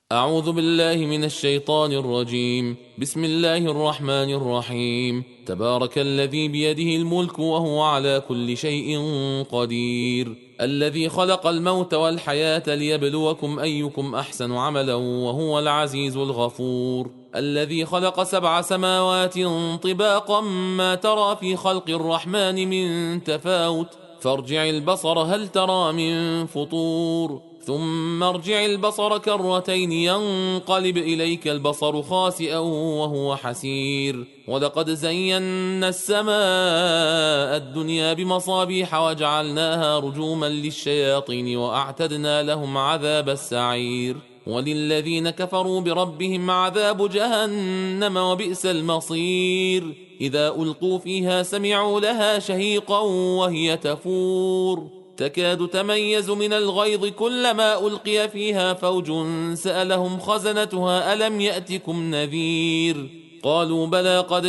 أعوذ بالله من الشيطان الرجيم. بسم الله الرحمن الرحيم. تبارك الذي بيده الملك وهو على كل شيء قدير، الذي خلق الموت والحياة ليبلوكم أيكم أحسن عملا وهو العزيز الغفور، الذي خلق 7 سماوات طباقا ما ترى في خلق الرحمن من تفاوت، فارجع البصر هل ترى من فطور، ثم ارجع البصر كرتين ينقلب إليك البصر خاسئا وهو حسير، ولقد زينا السماء الدنيا بمصابيح وجعلناها رجوما للشياطين وأعتدنا لهم عذاب السعير، وللذين كفروا بربهم عذاب جهنم وبئس المصير. إذا ألقوا فيها سمعوا لها شهيقا وهي تفور، تكاد تميز من الغيظ كلما ألقي فيها فوج سألهم خزنتها ألم يأتكم نذير، قالوا بلى قد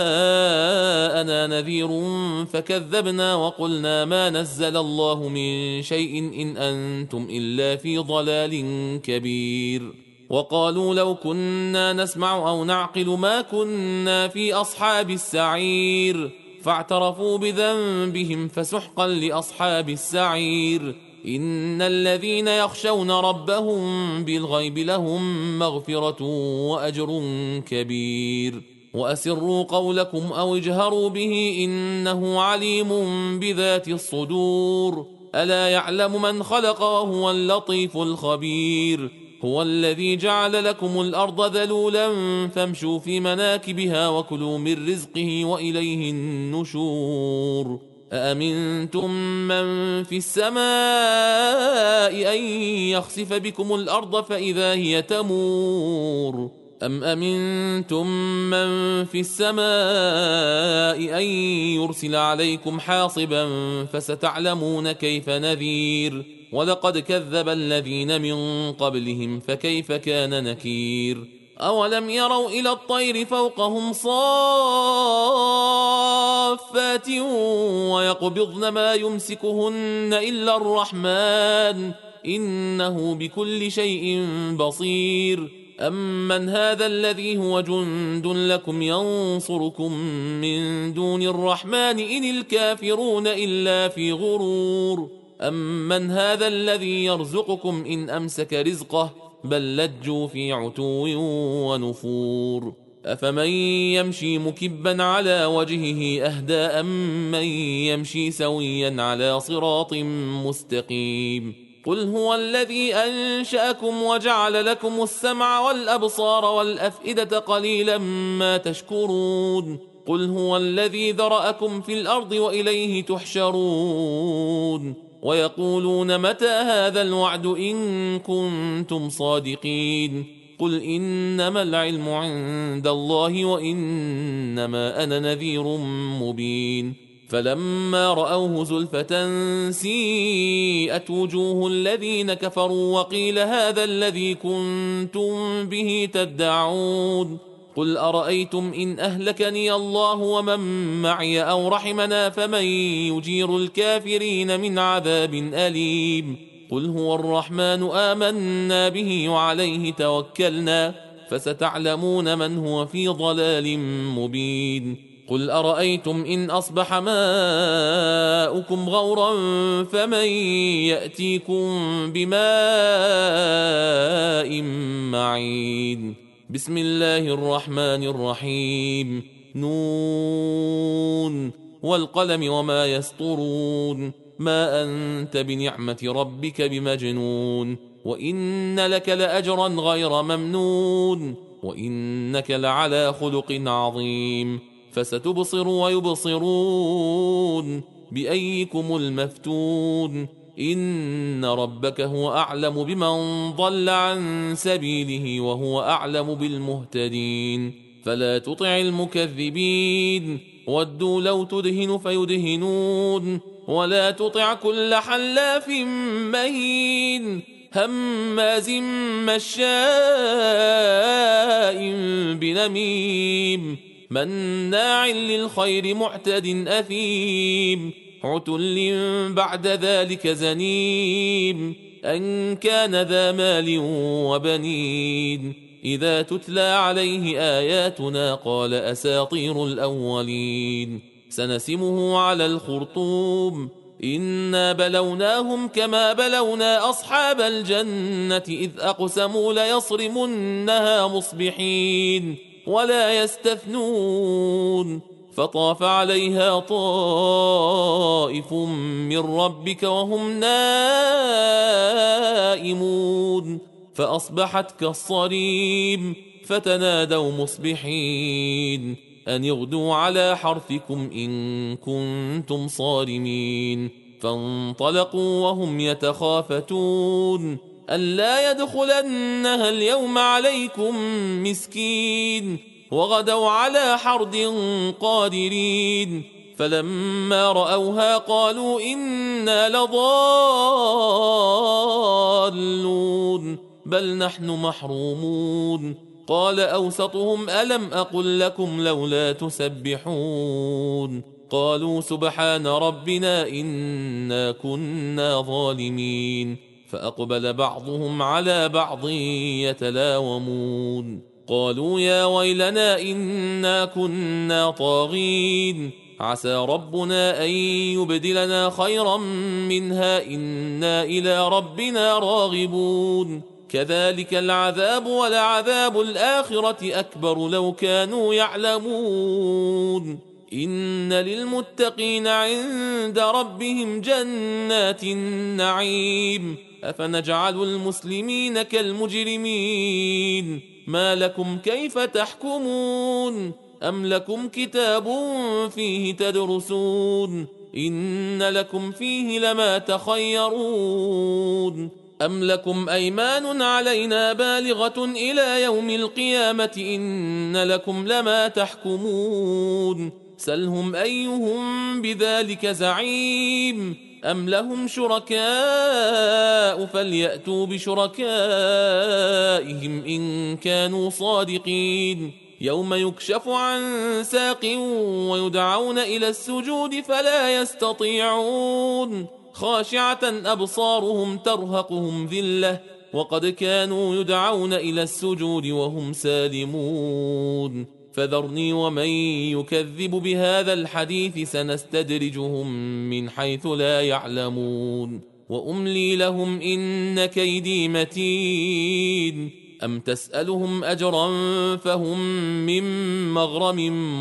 جاءنا نذير فكذبنا وقلنا ما نزل الله من شيء إن أنتم إلا في ضلال كبير، وقالوا لو كنا نسمع أو نعقل ما كنا في أصحاب السعير، فاعترفوا بذنبهم فسحقا لأصحاب السعير. إن الذين يخشون ربهم بالغيب لهم مغفرة وأجر كبير، وأسروا قولكم أو اجهروا به إنه عليم بذات الصدور، ألا يعلم من خلق وهو اللطيف الخبير. هو الذي جعل لكم الأرض ذلولا فامشوا في مناكبها وكلوا من رزقه وإليه النشور. أأمنتم من في السماء أن يخسف بكم الأرض فإذا هي تمور، أم أمنتم من في السماء أن يرسل عليكم حاصبا فستعلمون كيف نذير، ولقد كذب الذين من قبلهم فكيف كان نكير. أولم يروا إلى الطير فوقهم صافات ويقبضن ما يمسكهن إلا الرحمن إنه بكل شيء بصير، أمن هذا الذي هو جند لكم ينصركم من دون الرحمن إن الكافرون إلا في غرور، أمن هذا الذي يرزقكم إن أمسك رزقه بل لجوا في عتو ونفور. أفمن يمشي مكبا على وجهه أهدى أم من يمشي سويا على صراط مستقيم. قل هو الذي أنشأكم وجعل لكم السمع والأبصار والأفئدة قليلا ما تشكرون. قل هو الذي ذرأكم في الأرض وإليه تحشرون. ويقولون متى هذا الوعد إن كنتم صادقين. قل إنما العلم عند الله وإنما أنا نذير مبين. فلما رأوه زلفة سيئت وجوه الذين كفروا وقيل هذا الذي كنتم به تدعون. قل أرأيتم إن أهلكني الله ومن معي أو رحمنا فمن يجير الكافرين من عذاب أليم. قل هو الرحمن آمنا به وعليه توكلنا فستعلمون من هو في ضلال مبين. قل أرأيتم إن أصبح ماؤكم غورا فمن يأتيكم بماء معين. بسم الله الرحمن الرحيم. نون والقلم وما يسطرون. ما أنت بنعمة ربك بمجنون. وإن لك لأجرا غير ممنون. وإنك لعلى خلق عظيم. فستبصر ويبصرون بأيكم المفتون. إن ربك هو أعلم بمن ضل عن سبيله وهو أعلم بالمهتدين. فلا تطع المكذبين ودوا لو تدهن فيدهنون. ولا تطع كل حلاف مهين هماز مشاء بنميم مناع للخير معتد أثيم عتل بعد ذلك زنيم أن كان ذا مال وبنين إذا تتلى عليه آياتنا قال أساطير الأولين سنسمه على الخرطوم إنا بلوناهم كما بلونا أصحاب الجنة إذ أقسموا ليصرمنها مصبحين ولا يستثنون فطاف عليها طائف من ربك وهم نائمون فأصبحت كالصريم فتنادوا مصبحين أن يغدوا على حرثكم إن كنتم صارمين فانطلقوا وهم يتخافتون ألا يدخلنها اليوم عليكم مسكين وغدوا على حرد قادرين فلما رأوها قالوا إنا لضالون بل نحن محرومون قال أوسطهم ألم أقل لكم لولا تسبحون قالوا سبحان ربنا إنا كنا ظالمين فأقبل بعضهم على بعض يتلاومون قالوا يا ويلنا إنا كنا طاغين عسى ربنا أن يبدلنا خيرا منها إنا إلى ربنا راغبون كذلك العذاب ولعذاب الآخرة أكبر لو كانوا يعلمون إن للمتقين عند ربهم جنات النعيم أفنجعل المسلمين كالمجرمين ما لكم كيف تحكمون أم لكم كتاب فيه تدرسون إن لكم فيه لما تخيرون أم لكم أيمان علينا بالغة إلى يوم القيامة إن لكم لما تحكمون سلهم أيهم بذلك زعيم أم لهم شركاء فليأتوا بشركائهم إن كانوا صادقين يوم يكشف عن ساق ويدعون إلى السجود فلا يستطيعون خاشعة أبصارهم ترهقهم ذلة وقد كانوا يدعون إلى السجود وهم سالمون فذرني ومن يكذب بهذا الحديث سنستدرجهم من حيث لا يعلمون وأملي لهم إن كيدي متين أم تسألهم أجرا فهم من مغرم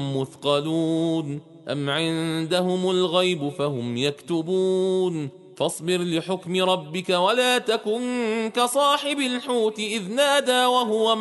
مثقلون أم عندهم الغيب فهم يكتبون فاصبر لحكم ربك ولا تكن كصاحب الحوت إذ نادى وهو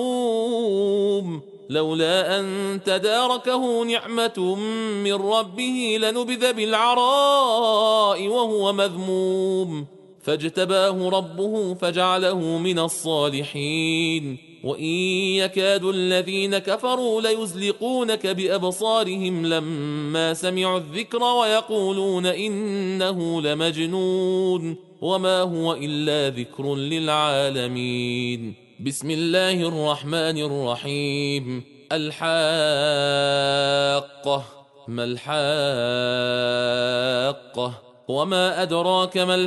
مكظوم لولا أن تداركه نعمة من ربه لنبذ بالعراء وهو مذموم فاجتباه ربه فجعله من الصالحين وإن يكاد الذين كفروا ليزلقونك بأبصارهم لما سمعوا الذكر ويقولون إنه لمجنون وما هو إلا ذكر للعالمين بسم الله الرحمن الرحيم الحاقة ما الحاقة وما أدراك ما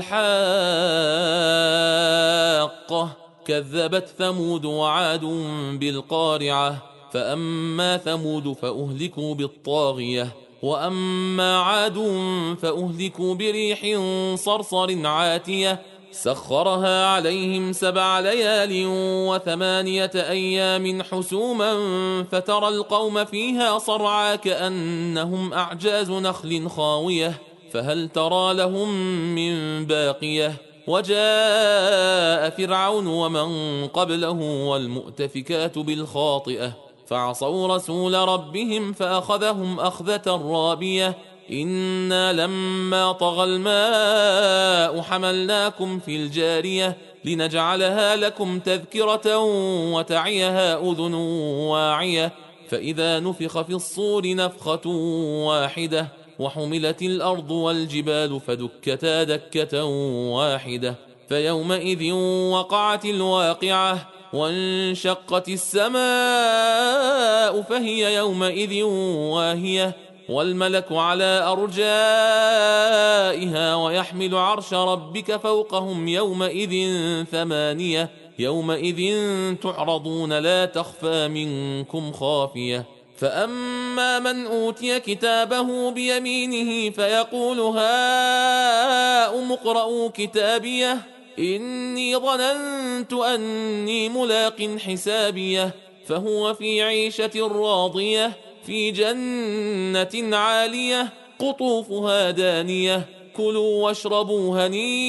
الحاقة كذبت ثمود وعاد بالقارعة فأما ثمود فأهلكوا بالطاغية وأما عاد فأهلكوا بريح صرصر عاتية سخرها عليهم 7 ليال و8 أيام حسوما فترى القوم فيها صرعى كأنهم أعجاز نخل خاوية فهل ترى لهم من باقية وجاء فرعون ومن قبله والمؤتفكات بالخاطئة فعصوا رسول ربهم فأخذهم أخذة رابية إنا لما طغى الماء حملناكم في الجارية لنجعلها لكم تذكرة وتعيها أذن واعية فإذا نفخ في الصور نفخة واحدة وحملت الأرض والجبال فدكتا دكة واحدة فيومئذ وقعت الواقعة وانشقت السماء فهي يومئذ واهية والملك على أرجائها ويحمل عرش ربك فوقهم يومئذ ثمانية يومئذ تعرضون لا تخفى منكم خافية فأما من أوتي كتابه بيمينه فيقول هاؤم اقرءوا كتابيه إني ظننت أني ملاق حسابيه فهو في عيشة راضية في جنة عالية قطوفها دانية كلوا واشربوا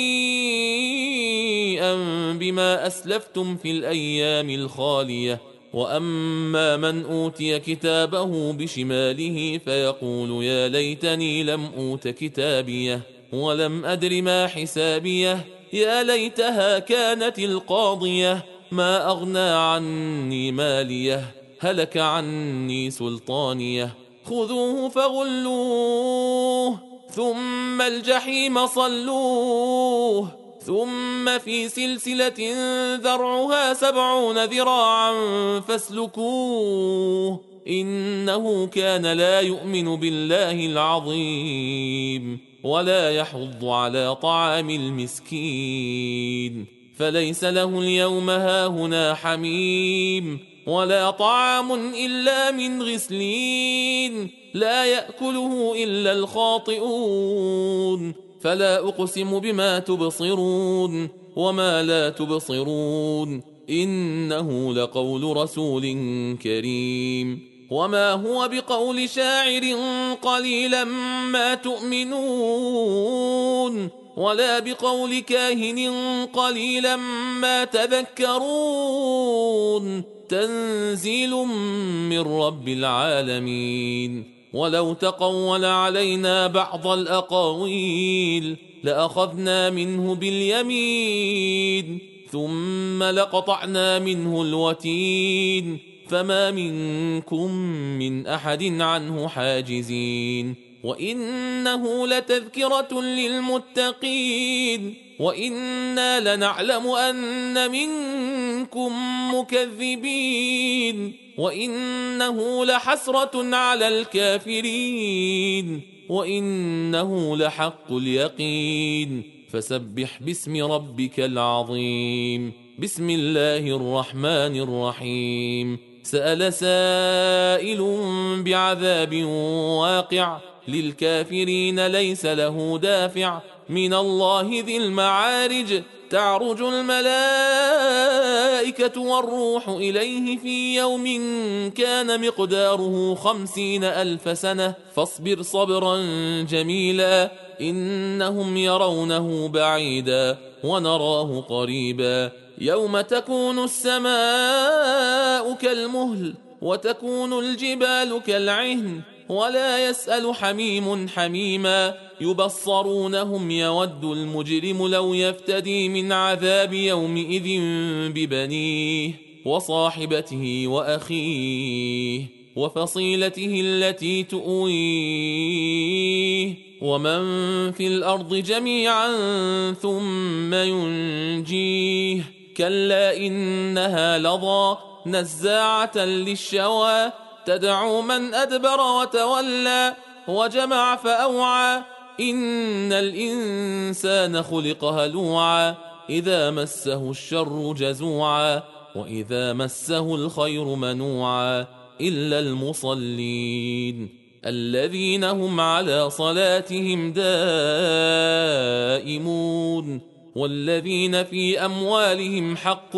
هنيئا بما أسلفتم في الأيام الخالية وأما من أوتي كتابه بشماله فيقول يا ليتني لم أوت كتابيه ولم أدر ما حسابيه يا ليتها كانت القاضية ما أغنى عني ماليه هلك عني سلطانيه خذوه فغلوه ثم الجحيم صلوه ثم في سلسلة ذرعها 70 ذراعا فاسلكوه إنه كان لا يؤمن بالله العظيم ولا يحض على طعام المسكين فليس له اليوم هاهنا حميم ولا طعام إلا من غسلين لا يأكله إلا الخاطئون فلا أقسم بما تبصرون وما لا تبصرون إنه لقول رسول كريم وما هو بقول شاعر قليلا ما تؤمنون ولا بقول كاهن قليلا ما تذكرون تنزيل من رب العالمين ولو تقول علينا بعض الأقاويل لأخذنا منه باليمين ثم لقطعنا منه الوتين فما منكم من أحد عنه حاجزين وإنه لتذكرة للمتقين وإنا لنعلم أن منكم مكذبين وإنه لحسرة على الكافرين وإنه لحق اليقين فسبح باسم ربك العظيم بسم الله الرحمن الرحيم سأل سائل بعذاب واقع للكافرين ليس له دافع من الله ذي المعارج تعرج الملائكة والروح إليه في يوم كان مقداره 50,000 سنة فاصبر صبرا جميلا إنهم يرونه بعيدا ونراه قريبا يوم تكون السماء كالمهل وتكون الجبال كالعهن ولا يسأل حميم حميما يبصرونهم يود المجرم لو يفتدي من عذاب يومئذ ببنيه وصاحبته وأخيه وفصيلته التي تؤويه ومن في الأرض جميعا ثم ينجيه كلا إنها لظى نزاعة للشوى تدعو من أدبر وتولى وجمع فأوعى إن الإنسان خلق هلوعا إذا مسه الشر جزوعا وإذا مسه الخير منوعا إلا المصلين الذين هم على صلاتهم دائمون والذين في أموالهم حق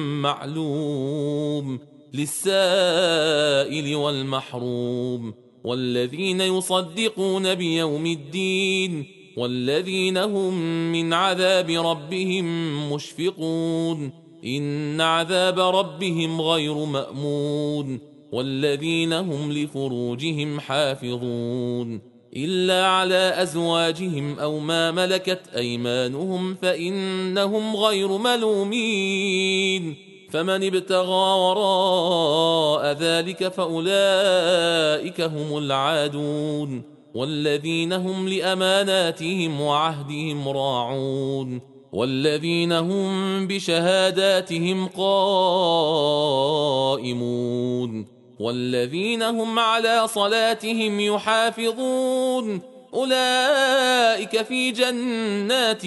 معلوم للسائل والمحروم والذين يصدقون بيوم الدين والذين هم من عذاب ربهم مشفقون إن عذاب ربهم غير مأمون والذين هم لفروجهم حافظون إلا على أزواجهم أو ما ملكت أيمانهم فإنهم غير ملومين فمن ابتغى وراء ذلك فأولئك هم العادون والذين هم لأماناتهم وعهدهم راعون والذين هم بشهاداتهم قائمون والذين هم على صلاتهم يحافظون أولئك في جنات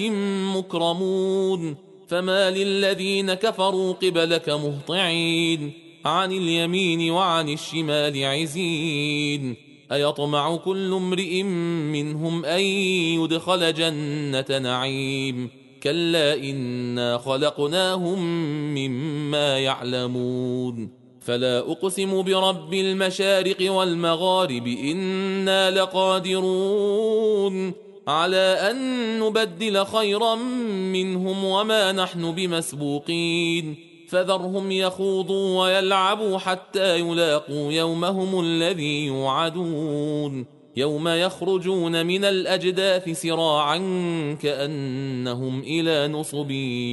مكرمون فما للذين كفروا قبلك مهطعين عن اليمين وعن الشمال عزين أيطمع كل امرئ منهم أن يدخل جنة نعيم كلا إنا خلقناهم مما يعلمون فلا أقسم برب المشارق والمغارب إنا لقادرون على أن نبدل خيرا منهم وما نحن بمسبوقين فذرهم يخوضوا ويلعبوا حتى يلاقوا يومهم الذي يوعدون يوم يخرجون من الأجداث سراعا كأنهم إلى نصب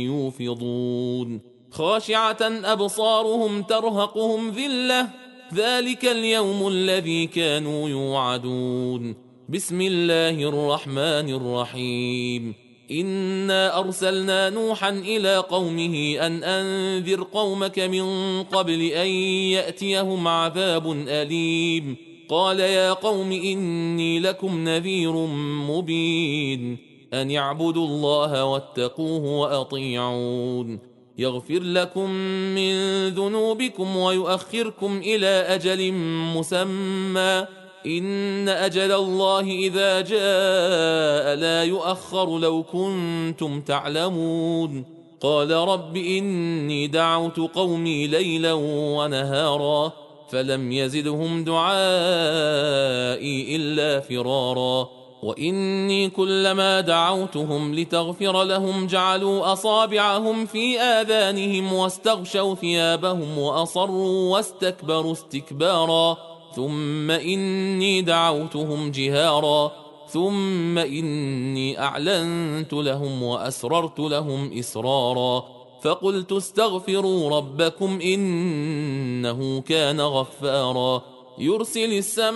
يوفضون خاشعة أبصارهم ترهقهم ذلة ذلك اليوم الذي كانوا يوعدون بسم الله الرحمن الرحيم إنا أرسلنا نوحا إلى قومه أن أنذر قومك من قبل أن يأتيهم عذاب أليم قال يا قوم إني لكم نذير مبين أن اعبدوا الله واتقوه وأطيعون يغفر لكم من ذنوبكم ويؤخركم إلى أجل مسمى إن أجل الله إذا جاء لا يؤخر لو كنتم تعلمون قال رب إني دعوت قومي ليلا ونهارا فلم يزدهم دعائي إلا فرارا وإني كلما دعوتهم لتغفر لهم جعلوا أصابعهم في آذانهم واستغشوا ثيابهم وأصروا واستكبروا استكبارا ثم إني دعوتهم جهارا ثم إني أعلنت لهم وأسررت لهم إسرارا فقلت استغفروا ربكم إنه كان غفارا يرسل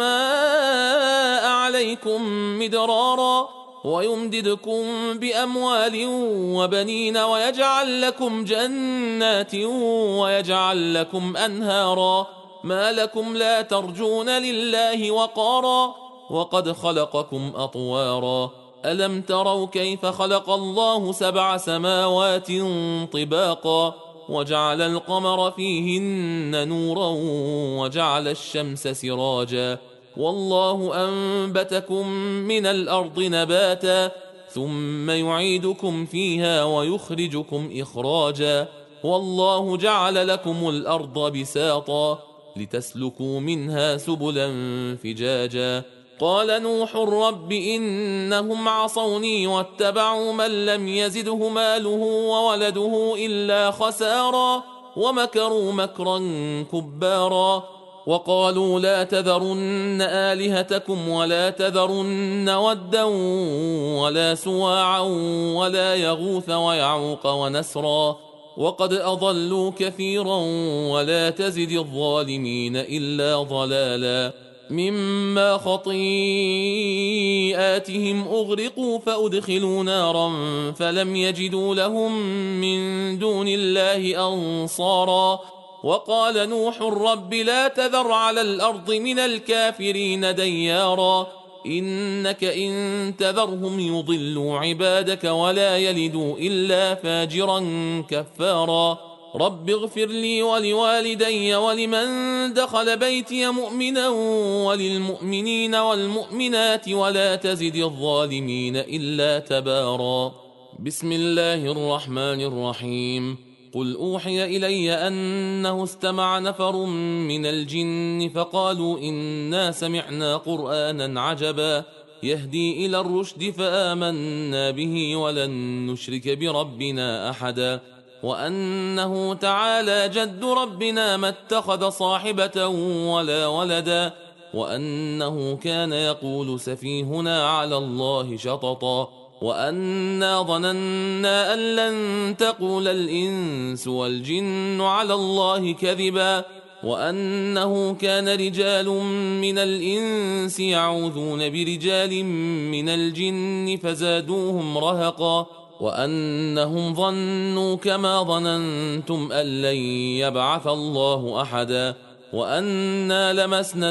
السماء عليكم مدرارا ويمددكم بأموال وبنين ويجعل لكم جنات ويجعل لكم أنهارا ما لكم لا ترجون لله وقارا وقد خلقكم أطوارا ألم تروا كيف خلق الله 7 سماوات طباقا وجعل القمر فيهن نورا وجعل الشمس سراجا والله أنبتكم من الأرض نباتا ثم يعيدكم فيها ويخرجكم إخراجا والله جعل لكم الأرض بساطا لتسلكوا منها سبلا فجاجا قال نوح رب إنهم عصوني واتبعوا من لم يزده ماله وولده إلا خسارا ومكروا مكرا كبارا وقالوا لا تذرن آلهتكم ولا تذرن ودا ولا سواعا ولا يغوث ويعوق ونسرا وقد أضلوا كثيرا ولا تزد الظالمين إلا ضلالا مما خطيئاتهم أغرقوا فأدخلوا نارا فلم يجدوا لهم من دون الله أنصارا وقال نوح رب لا تذر على الأرض من الكافرين ديارا إنك إن تذرهم يضلوا عبادك ولا يلدوا إلا فاجرا كفارا رب اغفر لي ولوالدي ولمن دخل بيتي مؤمنا وللمؤمنين والمؤمنات ولا تزد الظالمين إلا تبارا بسم الله الرحمن الرحيم قل أوحي إلي أنه استمع نفر من الجن فقالوا إنا سمعنا قرآنا عجبا يهدي إلى الرشد فآمنا به ولن نشرك بربنا أحدا وأنه تعالى جد ربنا ما اتخذ صاحبة ولا ولدا وأنه كان يقول سفيهنا على الله شططا وأنا ظننا أن لن تقول الإنس والجن على الله كذبا وأنه كان رجال من الإنس يعوذون برجال من الجن فزادوهم رهقا وأنهم ظنوا كما ظننتم أن لن يبعث الله أحدا وأنا لمسنا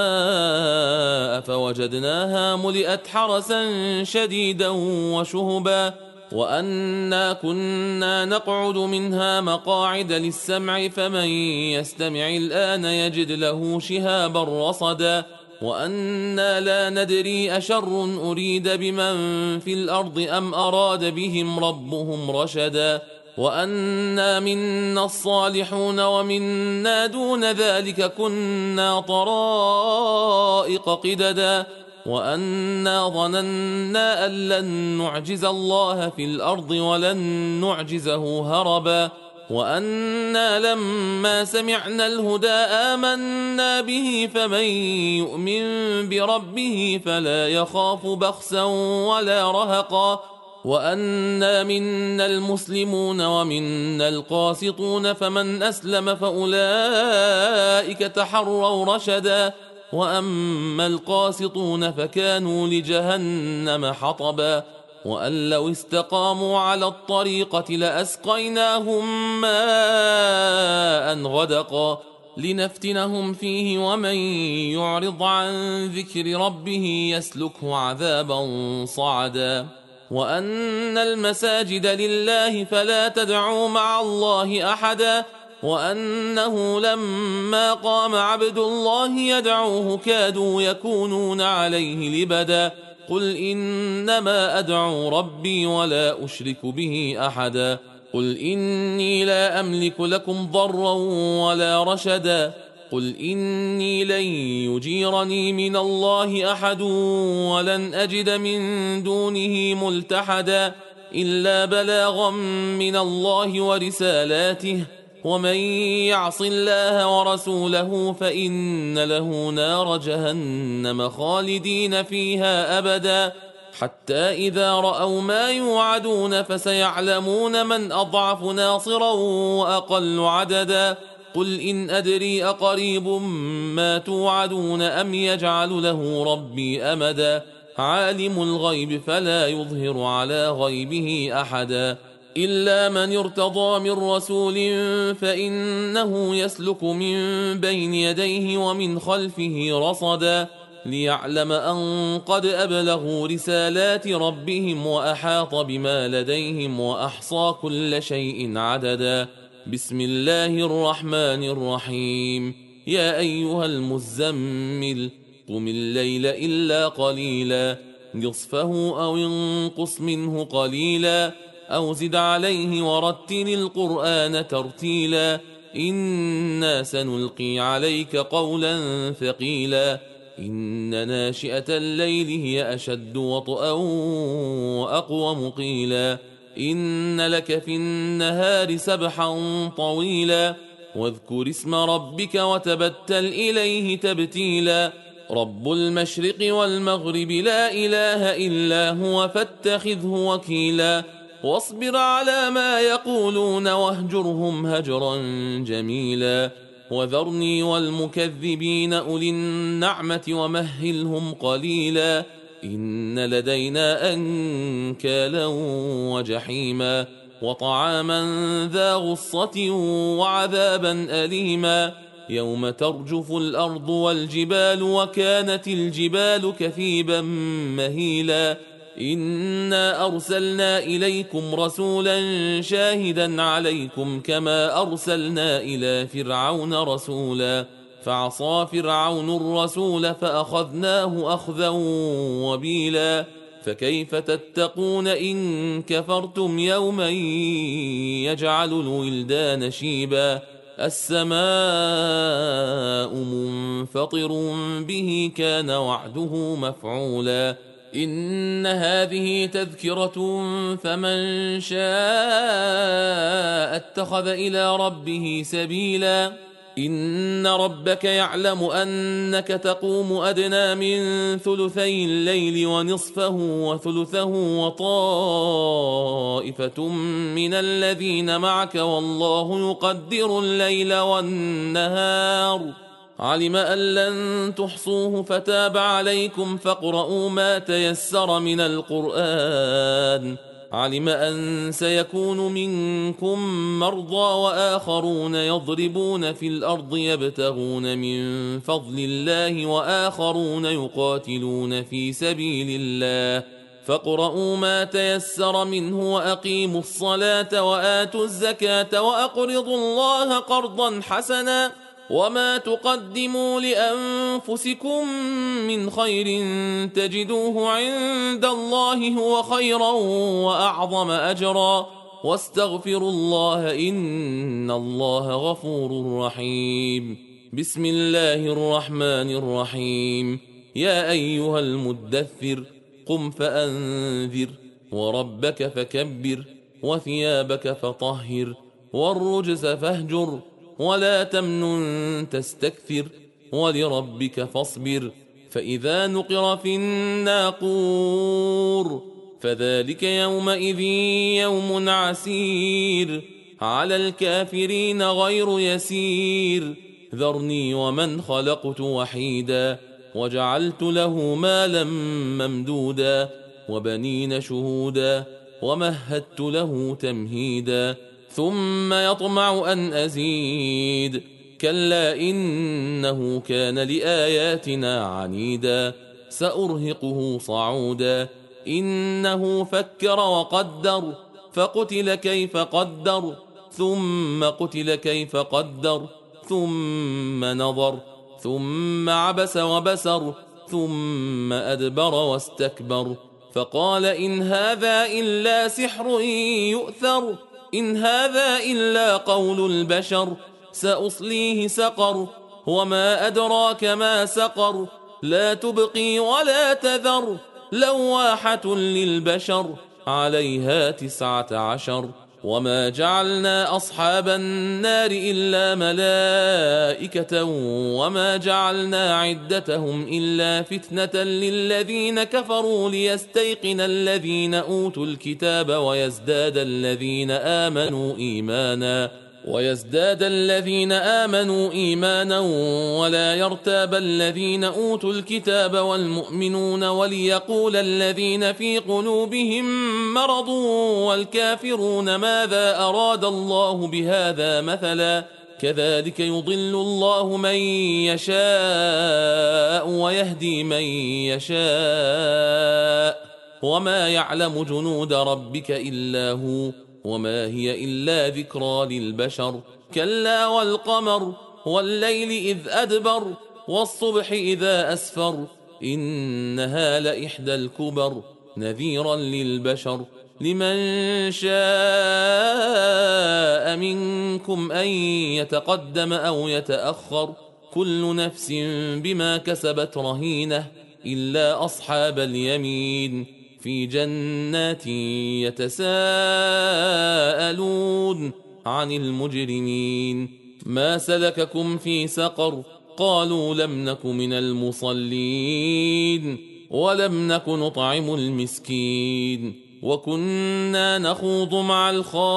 السماء فوجدناها ملئت حرسا شديدا وشهبا وأنا كنا نقعد منها مقاعد للسمع فمن يستمع الآن يجد له شهابا رصدا وأنا لا ندري أشر أريد بمن في الأرض أم أراد بهم ربهم رشدا وأنا منا الصالحون ومنا دون ذلك كنا طرائق قددا وأنا ظننا أن لن نعجز الله في الأرض ولن نعجزه هربا وأنا لما سمعنا الهدى آمنا به فمن يؤمن بربه فلا يخاف بخسا ولا رهقا وأنا منا المسلمون ومنا القاسطون فمن أسلم فأولئك تحروا رشدا وأما القاسطون فكانوا لجهنم حطبا وأن لو استقاموا على الطريقة لأسقيناهم ماء غدقا لنفتنهم فيه ومن يعرض عن ذكر ربه يسلكه عذابا صعدا وأن المساجد لله فلا تدعوا مع الله أحدا وأنه لما قام عبد الله يدعوه كادوا يكونون عليه لبدا قل إنما أدعو ربي ولا أشرك به أحدا قل إني لا أملك لكم ضرا ولا رشدا قل إني لن يجيرني من الله أحد ولن أجد من دونه ملتحدا إلا بلاغا من الله ورسالاته ومن يعص الله ورسوله فإن له نار جهنم خالدين فيها أبدا حتى إذا رأوا ما يوعدون فسيعلمون من أضعف ناصرا وأقل عددا قل إن أدري أقريب ما توعدون أم يجعل له ربي أمدا عالم الغيب فلا يظهر على غيبه أحدا إلا من ارتضى من رسول فإنه يسلك من بين يديه ومن خلفه رصدا ليعلم أن قد أبلغوا رسالات ربهم وأحاط بما لديهم وأحصى كل شيء عددا بسم الله الرحمن الرحيم يا أيها المزمل قم الليل إلا قليلا نصفه أو انقص منه قليلا أو زد عليه ورتل القرآن ترتيلا إنا سنلقي عليك قولا ثقيلا إن ناشئة الليل هي أشد وطئا وأقوم قيلا إن لك في النهار سبحا طويلا واذكر اسم ربك وتبتل إليه تبتيلا رب المشرق والمغرب لا إله إلا هو فاتخذه وكيلا واصبر على ما يقولون واهجرهم هجرا جميلا وذرني والمكذبين أولي النعمة ومهلهم قليلا إن لدينا أنكالا وجحيما وطعاما ذا غصة وعذابا أليما يوم ترجف الأرض والجبال وكانت الجبال كثيبا مهيلا إنا أرسلنا إليكم رسولا شاهدا عليكم كما أرسلنا إلى فرعون رسولا فعصى فرعون الرسول فأخذناه أخذا وبيلا فكيف تتقون إن كفرتم يوما يجعل الولدان شيبا السماء منفطر به كان وعده مفعولا إن هذه تذكرة فمن شاء اتخذ إلى ربه سبيلا إن ربك يعلم أنك تقوم أدنى من ثلثي الليل ونصفه وثلثه وطائفة من الذين معك والله يقدر الليل والنهار علم أن لن تحصوه فتاب عليكم فاقرؤوا ما تيسر من القرآن علم أن سيكون منكم مرضى وآخرون يضربون في الأرض يبتغون من فضل الله وآخرون يقاتلون في سبيل الله فاقرؤوا ما تيسر منه وأقيموا الصلاة وآتوا الزكاة وأقرضوا الله قرضا حسنا وما تقدموا لأنفسكم من خير تجدوه عند الله هو خيرا وأعظم أجرا واستغفروا الله إن الله غفور رحيم. بسم الله الرحمن الرحيم. يا أيها المدثر قم فأنذر وربك فكبر وثيابك فطهر والرجز فاهجر ولا تمنن تستكثر ولربك فاصبر فإذا نقر في الناقور فذلك يومئذ يوم عسير على الكافرين غير يسير ذرني ومن خلقت وحيدا وجعلت له مالا ممدودا وبنين شهودا ومهدت له تمهيدا ثم يطمع أن أزيد كلا إنه كان لآياتنا عنيدا سأرهقه صعودا إنه فكر وقدر فقتل كيف قدر ثم قتل كيف قدر ثم نظر ثم عبس وبسر ثم أدبر واستكبر فقال إن هذا إلا سحر يؤثر إن هذا إلا قول البشر سأصليه سقر وما أدراك ما سقر لا تبقي ولا تذر لواحة للبشر عليها 19 وما جعلنا أصحاب النار إلا ملائكة وما جعلنا عدتهم إلا فتنة للذين كفروا ليستيقن الذين أوتوا الكتاب ويزداد الذين آمنوا إيمانا ولا يرتاب الذين أوتوا الكتاب والمؤمنون وليقول الذين في قلوبهم مرض والكافرون ماذا أراد الله بهذا مثلا كذلك يضل الله من يشاء ويهدي من يشاء وما يعلم جنود ربك إلا هو وما هي إلا ذكرى للبشر كلا والقمر والليل إذ أدبر والصبح إذا أسفر إنها لإحدى الكبر نذيرا للبشر لمن شاء منكم أن يتقدم أو يتأخر كل نفس بما كسبت رهينة إلا أصحاب اليمين في جنات يتساءلون عن المجرمين ما سلككم في سقر قالوا لم نك من المصلين ولم نك نطعم المسكين وكنا نخوض مع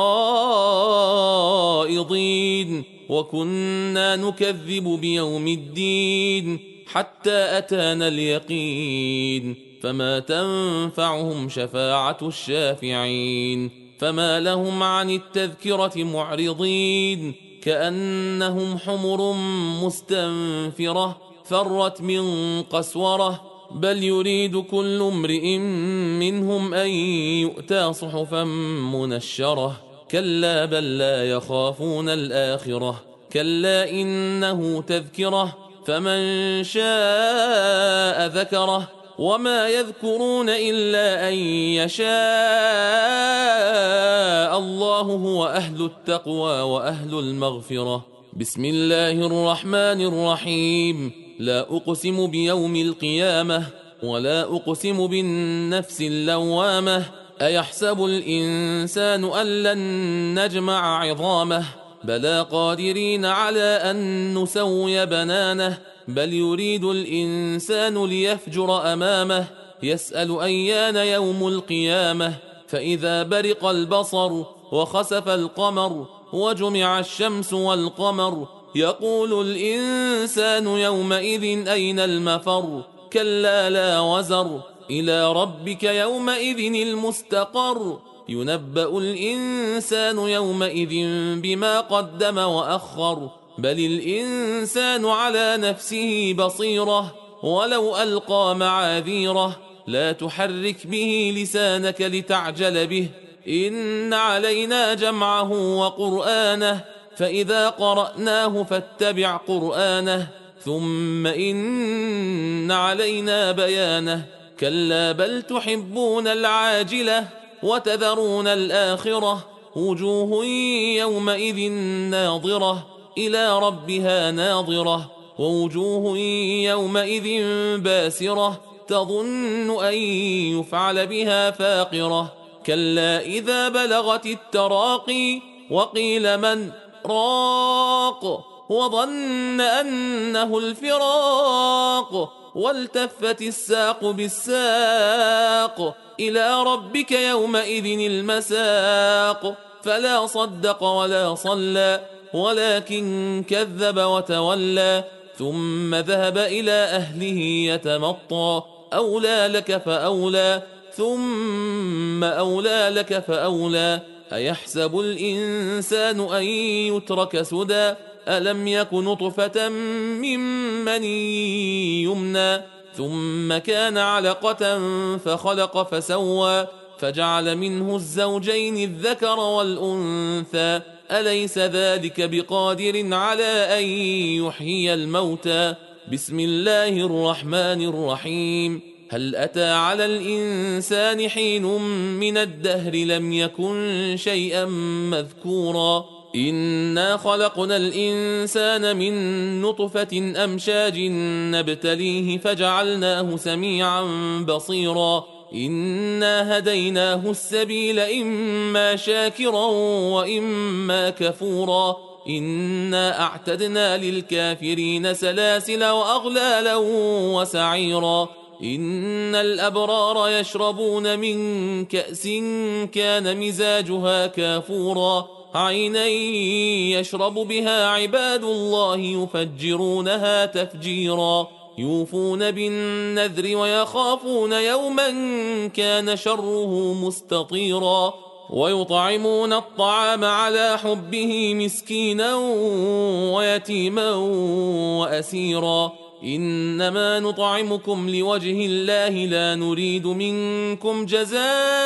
الخائضين وكنا نكذب بيوم الدين حتى أتانا اليقين فما تنفعهم شفاعة الشافعين فما لهم عن التذكرة معرضين كأنهم حمر مستنفرة فرت من قسورة بل يريد كل امرئ منهم أن يؤتى صحفا منشرة كلا بل لا يخافون الآخرة كلا إنه تذكرة فمن شاء ذكره وما يذكرون إلا أن يشاء الله هو أهل التقوى وأهل المغفرة بسم الله الرحمن الرحيم لا أقسم بيوم القيامة ولا أقسم بالنفس اللوامة أيحسب الإنسان أن لن نجمع عظامه بلى قادرين على أن نسوي بنانه بل يريد الإنسان ليفجر أمامه يسأل أيان يوم القيامة فإذا برق البصر وخسف القمر وجمع الشمس والقمر يقول الإنسان يومئذ أين المفر كلا لا وزر إلى ربك يومئذ المستقر ينبأ الإنسان يومئذ بما قدم وأخر بل الإنسان على نفسه بصيرة ولو ألقى معاذيره لا تحرك به لسانك لتعجل به إن علينا جمعه وقرآنه فإذا قرأناه فاتبع قرآنه ثم إن علينا بيانه كلا بل تحبون العاجلة وتذرون الآخرة وجوه يومئذ ناظرة إلى ربها ناظرة ووجوه يومئذ باسرة تظن أن يفعل بها فاقرة كلا إذا بلغت التراقي وقيل من راق وظن أنه الفراق والتفت الساق بالساق إلى ربك يومئذ المساق فلا صدق ولا صلى ولكن كذب وتولى ثم ذهب إلى أهله يتمطى أولى لك فأولى ثم أولى لك فأولى أيحسب الإنسان أن يترك سدى ألم يك نطفة من مني يمنى ثم كان علقة فخلق فسوى فجعل منه الزوجين الذكر والأنثى أليس ذلك بقادر على أن يحيي الموتى بسم الله الرحمن الرحيم هل أتى على الإنسان حين من الدهر لم يكن شيئا مذكورا إنا خلقنا الإنسان من نطفة أمشاج نبتليه فجعلناه سميعا بصيرا إنا هديناه السبيل إما شاكرا وإما كفورا إنا أعتدنا للكافرين سلاسل وأغلالا وسعيرا إن الأبرار يشربون من كأس كان مزاجها كافورا عينا يشرب بها عباد الله يفجرونها تفجيرا يوفون بالنذر ويخافون يوما كان شره مستطيرا ويطعمون الطعام على حبه مسكينا ويتيما وأسيرا إنما نطعمكم لوجه الله لا نريد منكم جزاء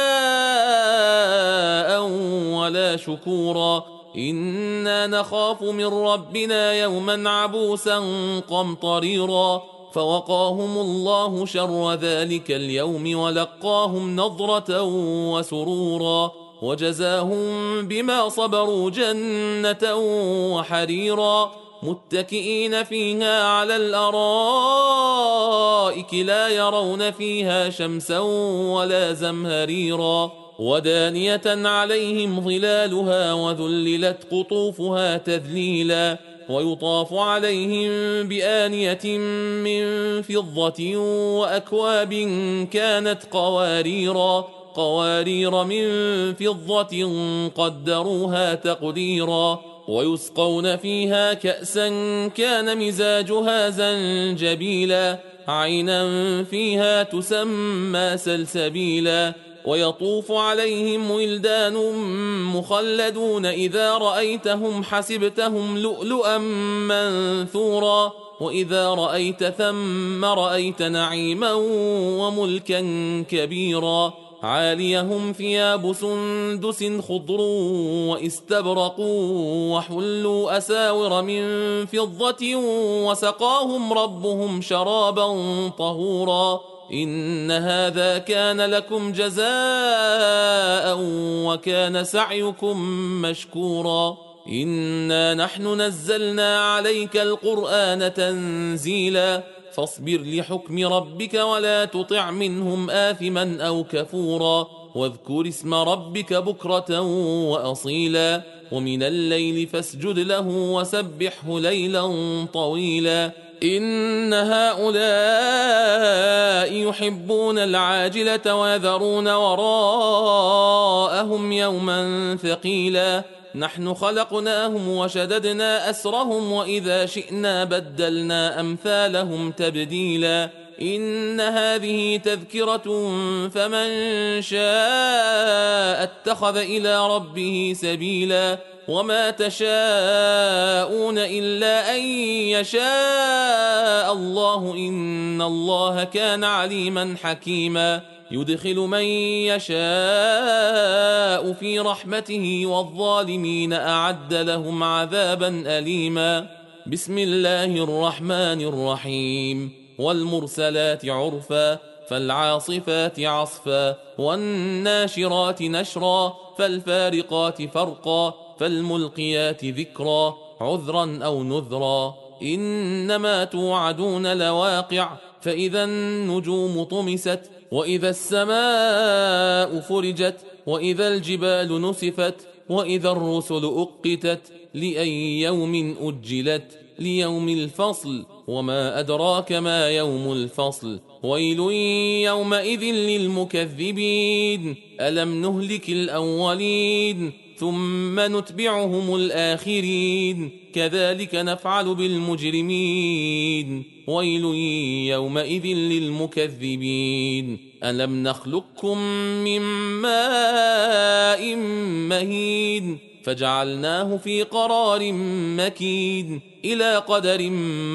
ولا شكورا إنا نخاف من ربنا يوما عبوسا قمطريرا فوقاهم الله شر ذلك اليوم ولقاهم نضرة وسرورا وجزاهم بما صبروا جنة وحريرا متكئين فيها على الأرائك لا يرون فيها شمسا ولا زمهريرا ودانية عليهم ظلالها وذللت قطوفها تذليلا ويطاف عليهم بآنية من فضة وأكواب كانت قوارير من فضة قدروها تقديرا ويسقون فيها كأسا كان مزاجها زنجبيلا عينا فيها تسمى سلسبيلا ويطوف عليهم ولدان مخلدون إذا رأيتهم حسبتهم لؤلؤا منثورا وإذا رأيت ثم رأيت نعيما وملكا كبيرا عاليهم ثياب سندس خضر واستبرق وحلوا أساور من فضة وسقاهم ربهم شرابا طهورا إن هذا كان لكم جزاء وكان سعيكم مشكورا إنا نحن نزلنا عليك القرآن تنزيلا فاصبر لحكم ربك ولا تطع منهم آثما أو كفورا واذكر اسم ربك بكرة وأصيلا ومن الليل فاسجد له وسبحه ليلا طويلا إن هؤلاء يحبون العاجلة ويذرون وراءهم يوما ثقيلا نحن خلقناهم وشددنا أسرهم وإذا شئنا بدلنا أمثالهم تبديلا إن هذه تذكرة فمن شاء اتخذ إلى ربه سبيلا وما تشاءون إلا أن يشاء الله إن الله كان عليما حكيما يدخل من يشاء في رحمته والظالمين أعد لهم عذابا أليما بسم الله الرحمن الرحيم والمرسلات عرفا فالعاصفات عصفا والناشرات نشرا فالفارقات فرقا فالملقيات ذكرا عذرا أو نذرا إنما توعدون لواقع فإذا النجوم طمست وإذا السماء فرجت وإذا الجبال نسفت وإذا الرسل أقتت لأي يوم أجلت ليوم الفصل وما أدراك ما يوم الفصل ويل يومئذ للمكذبين ألم نهلك الأولين ثم نتبعهم الآخرين كذلك نفعل بالمجرمين ويل يومئذ للمكذبين ألم نخلقكم من ماء مهين فجعلناه في قرار مكين إلى قدر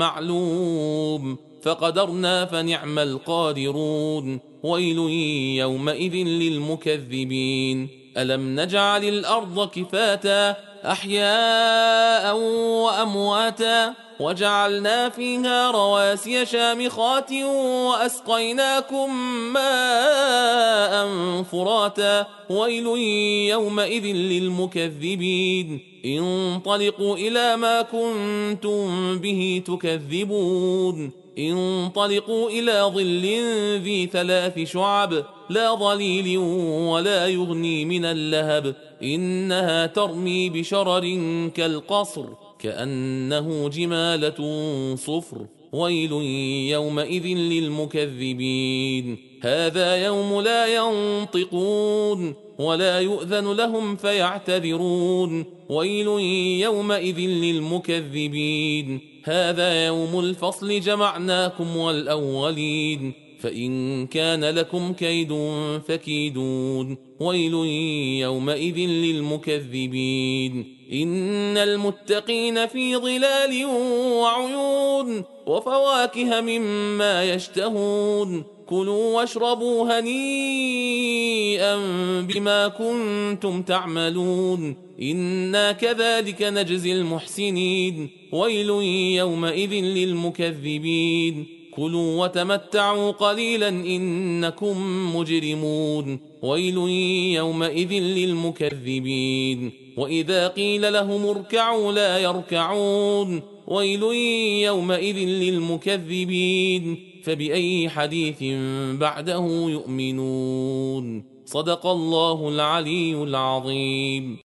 معلوم فقدرنا فنعم القادرون ويل يومئذ للمكذبين ألم نجعل الأرض كفاتا أحياء وأمواتا وجعلنا فيها رواسي شامخات وأسقيناكم ماء فراتا ويل يومئذ للمكذبين انطلقوا إلى ما كنتم به تكذبون انطلقوا إلى ظل ذي 3 شعب لا ظليل ولا يغني من اللهب إنها ترمي بشرر كالقصر كأنه جمالة صفر ويل يومئذ للمكذبين هذا يوم لا ينطقون ولا يؤذن لهم فيعتذرون ويل يومئذ للمكذبين هذا يوم الفصل جمعناكم والأولين فإن كان لكم كيد فكيدون ويل يومئذ للمكذبين إن المتقين في ظلال وعيون وفواكه مما يشتهون كلوا واشربوا هنيئا بما كنتم تعملون إنا كذلك نجزي المحسنين ويل يومئذ للمكذبين كلوا وتمتعوا قليلا إنكم مجرمون ويل يومئذ للمكذبين وإذا قيل لهم اركعوا لا يركعون ويل يومئذ للمكذبين فبأي حديث بعده يؤمنون صدق الله العلي العظيم.